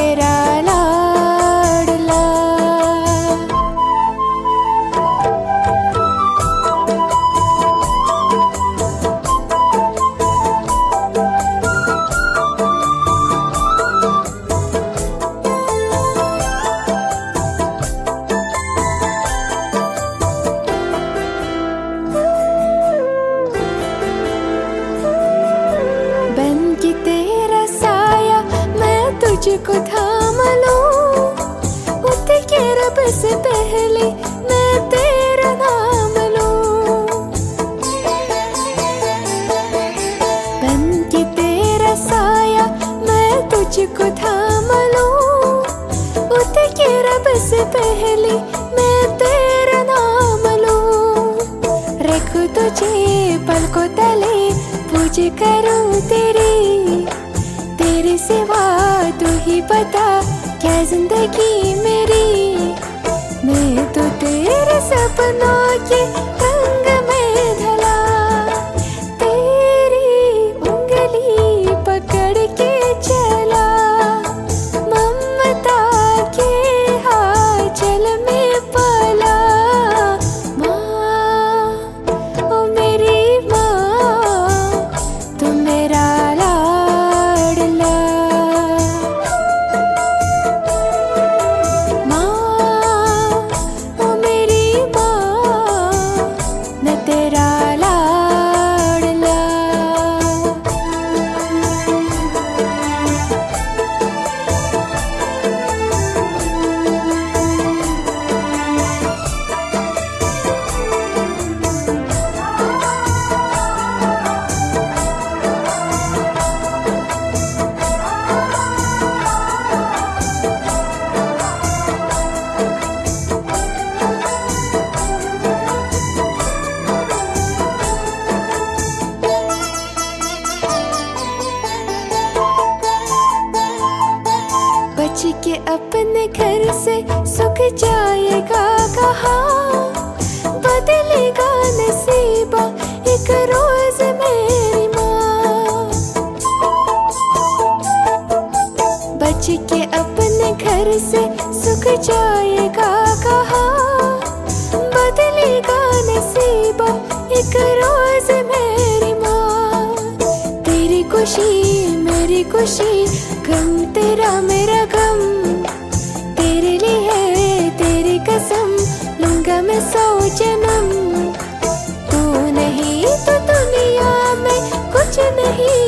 तेरा लाडला। बन के तेरा साया मैं तुझको थाम लूं, उठ के रब से पहले मैं तेरा नाम लूं। बन के तेरा साया मैं तुझको थाम लूं, उठ के रब से पहले मैं तेरा नाम लूं। रखूं तुझे पलकों तले पूज करूं तेरी, तेरे सिवा तू ही बता क्या जिंदगी मेरी। मैं तो तेरे सपनों के रंग में ढला, तेरी उंगली पकड़ के चला। ममता के आंचल में पला, माँ ओ मेरी माँ तू मेरा लाडला। माँ ओ मेरी माँ मैं तेरा लाडला। बच के अपने घर से सुख जाएगा कहाँ, बदलेगा नसीबा एक रोज मेरी माँ। बच के अपने घर से सुख जाएगा कहाँ, बदलेगा नसीबा एक रोज मेरी माँ। तेरी खुशी मेरी खुशी, गम तेरा मेरा गम, तेरे लिए तेरी कसम लूंगा मैं 100 जन्म। तू नहीं तो दुनिया में कुछ नहीं।